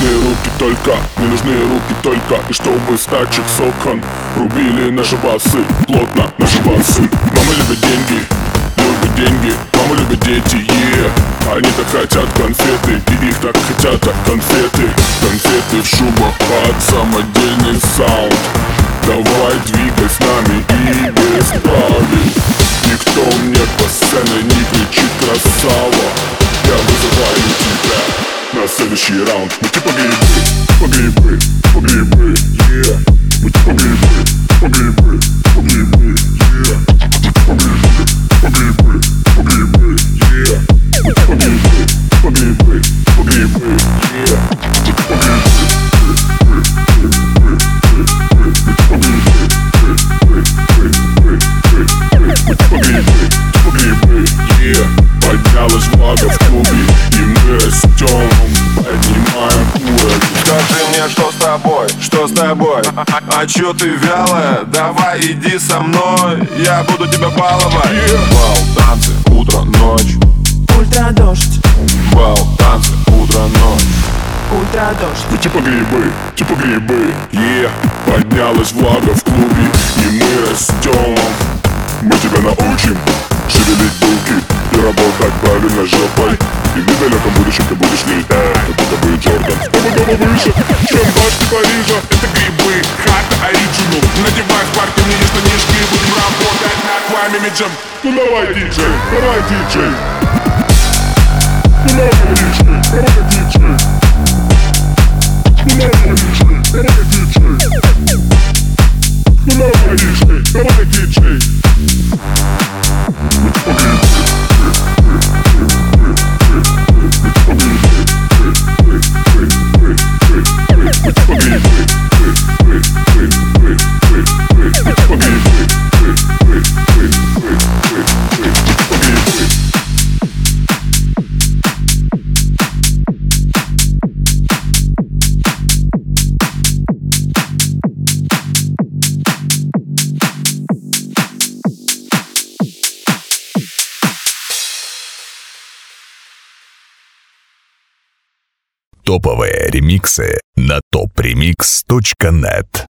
мне нужны руки только. И чтобы с тачек с окон рубили наши басы, плотно наши басы. Мама любит деньги, мама любит дети, Они так хотят конфеты, и их так хотят конфеты. Конфеты в шубах под самодельный саунд. Давай двигай с нами и без правил. Никто мне по сцене не кричит красава. Я вызываю тебя на следующий раунд. Мы типа грибы, Мы типа грибы, yeah. Поднялась влага в клубе, и мы растем, поднимаем уровень. Скажи мне, что с тобой, что с тобой? А чё ты вялая? Давай иди со мной, я буду тебя баловать. Бал, танцы, утро, ночь. Ультрадождь, Бал, танцы, утро, ночь. ультрадождь. Мы типа грибы, Поднялась влага в клубе, и мы растем. Мы тебя научим шевелить булки и работать правильно жопой. И в недалеком будущем ты будешь летать, как будто бы Джордан. Стопудово выше, чем башни Парижа. Это грибы, хата оригинал. Надевай спортивные штанишки и будем работать над твоим имиджем. Ну давай, диджей, давай, диджей. Ну давай, диджей, давай, диджей. Ну давай, диджей, давай, диджей. Ну давай, диджей, давай, диджей. Топовые ремиксы на topremix.net.